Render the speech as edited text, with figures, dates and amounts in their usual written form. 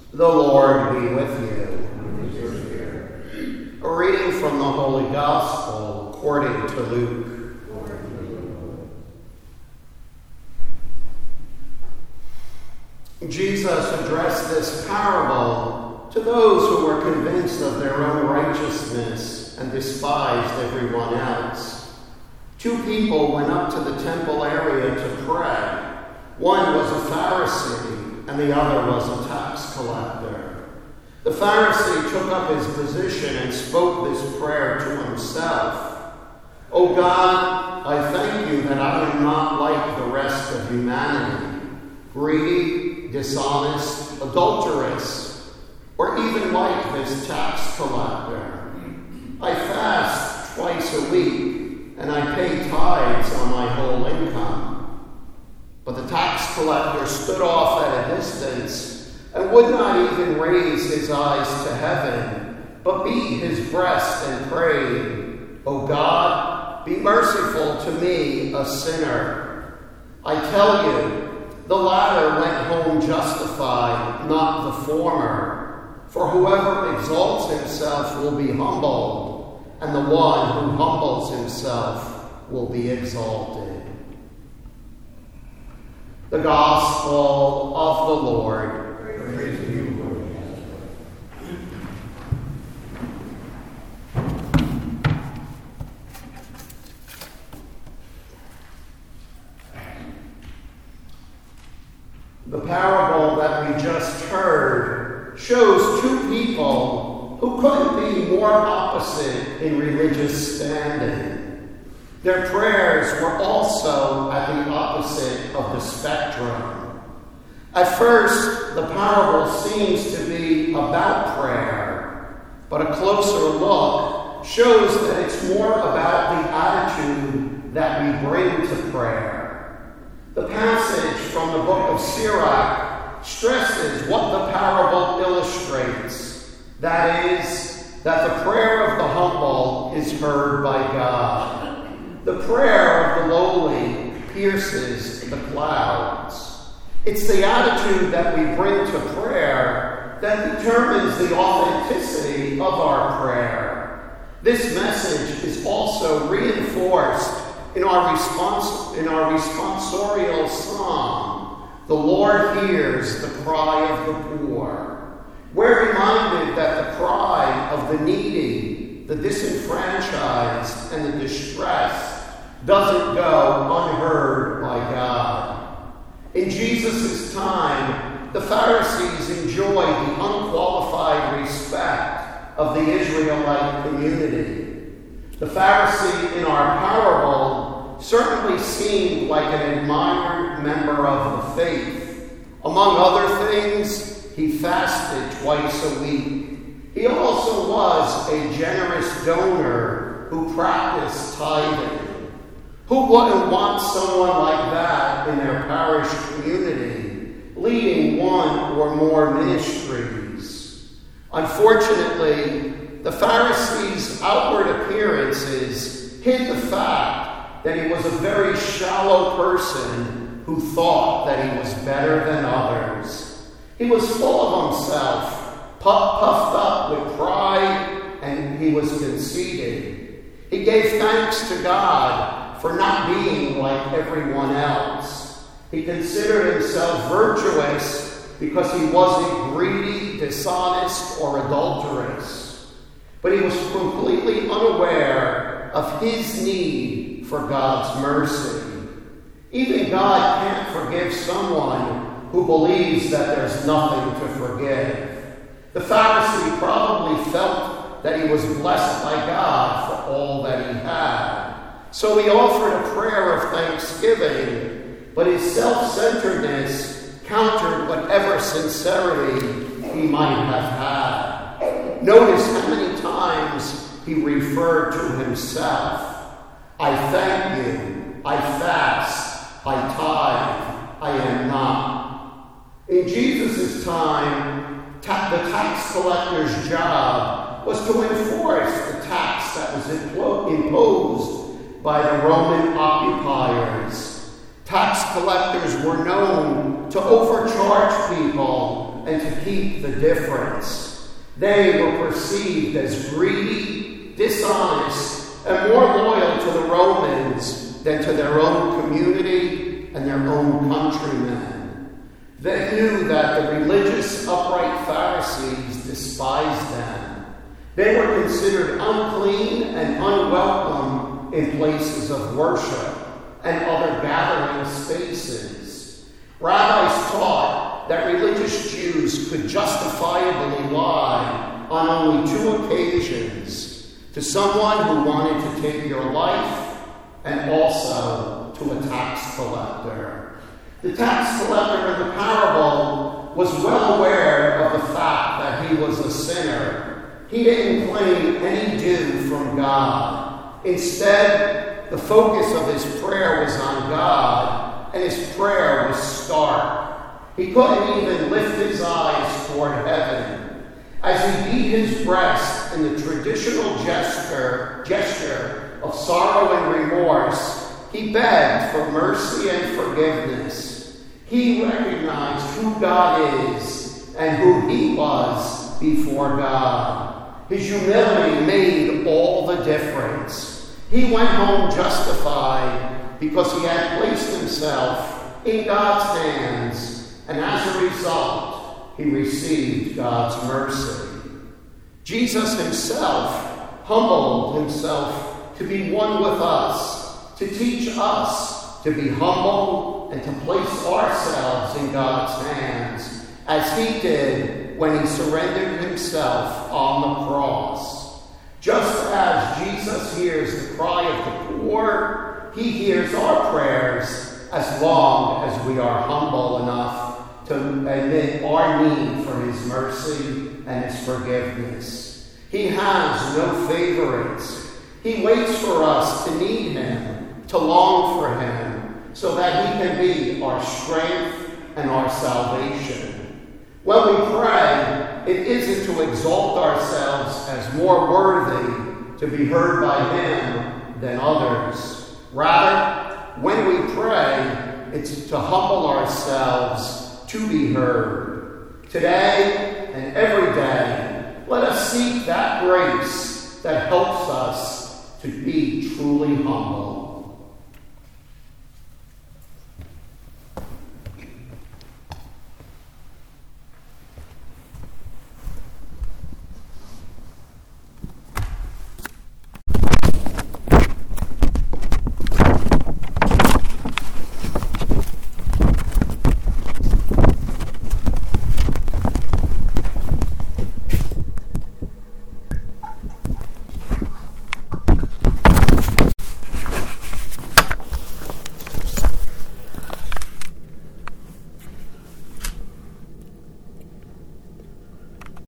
The Lord be with you. A reading from the Holy Gospel according to Luke. Jesus addressed this parable to those who were convinced of their own righteousness and despised everyone else. Two people went up to the temple area to pray. One was a Pharisee, and the other was a tax collector. The Pharisee took up his position and spoke this prayer to himself. "O God, I thank you that I am not like the rest of humanity, greedy, dishonest, adulterous, or even like this tax collector. I fast twice a week, and I pay tithes on my whole income." But the tax collector stood off at a distance and would not even raise his eyes to heaven, but beat his breast and prayed, "O God, be merciful to me, a sinner." I tell you, the latter went home justified, not the former. For whoever exalts himself will be humbled, and the one who humbles himself will be exalted. The Gospel of the Lord. Praise to you, Lord. The parable that we just heard shows two people who couldn't be more opposite in religious standing. Their prayers were also at the opposite of the spectrum. At first, the parable seems to be about prayer, but a closer look shows that it's more about the attitude that we bring to prayer. The passage from the book of Sirach stresses what the parable illustrates. That is, that the prayer of the humble is heard by God. The prayer of the lowly pierces the clouds. It's the attitude that we bring to prayer that determines the authenticity of our prayer. This message is also reinforced in our responsorial psalm, "The Lord hears the cry of the poor." We're reminded that the cry of the needy, the disenfranchised, and the distressed doesn't go unheard by God. In Jesus' time, the Pharisees enjoyed the unqualified respect of the Israelite community. The Pharisee in our parable certainly seemed like an admired member of the faith. Among other things, he fasted twice a week. He also was a generous donor who practiced tithing. Who wouldn't want someone like that in their parish community, leading one or more ministries? Unfortunately, the Pharisees' outward appearances hid the fact that he was a very shallow person who thought that he was better than others. He was full of himself, puffed up with pride, and he was conceited. He gave thanks to God for not being like everyone else. He considered himself virtuous because he wasn't greedy, dishonest, or adulterous. But he was completely unaware of his need for God's mercy. Even God can't forgive someone who believes that there's nothing to forgive. The Pharisee probably felt that he was blessed by God for all that he had. So he offered a prayer of thanksgiving, but his self-centeredness countered whatever sincerity he might have had. Notice how many times he referred to himself. "I thank you, I fast, I tithe, I am not." In Jesus' time, the tax collector's job was to enforce the tax that was imposed by the Roman occupiers. Tax collectors were known to overcharge people and to keep the difference. They were perceived as greedy, dishonest, and more loyal to the Romans than to their own community and their own countrymen. They knew that the religious, upright Pharisees despised them. They were considered unclean and unwelcome in places of worship and other gathering spaces. Rabbis taught that religious Jews could justifiably lie on only 2 occasions: to someone who wanted to take your life, and also to a tax collector. The tax collector in the parable was well aware of the fact that he was a sinner. He didn't claim any due from God. Instead, the focus of his prayer was on God, and his prayer was stark. He couldn't even lift his eyes toward heaven. As he beat his breast in the traditional gesture of sorrow and remorse, he begged for mercy and forgiveness. He recognized who God is and who he was before God. His humility made all the difference. He went home justified because he had placed himself in God's hands, and as a result, he received God's mercy. Jesus himself humbled himself to be one with us, to teach us to be humble and to place ourselves in God's hands, as he did when he surrendered himself on the cross. Just as Jesus hears the cry of the poor, he hears our prayers as long as we are humble enough to admit our need for his mercy and his forgiveness. He has no favorites. He waits for us to need him, to long for him, so that he can be our strength and our salvation. When we pray, it isn't to exalt ourselves as more worthy to be heard by him than others. Rather, when we pray, it's to humble ourselves to be heard. Today and every day, let us seek that grace that helps us to be truly humble.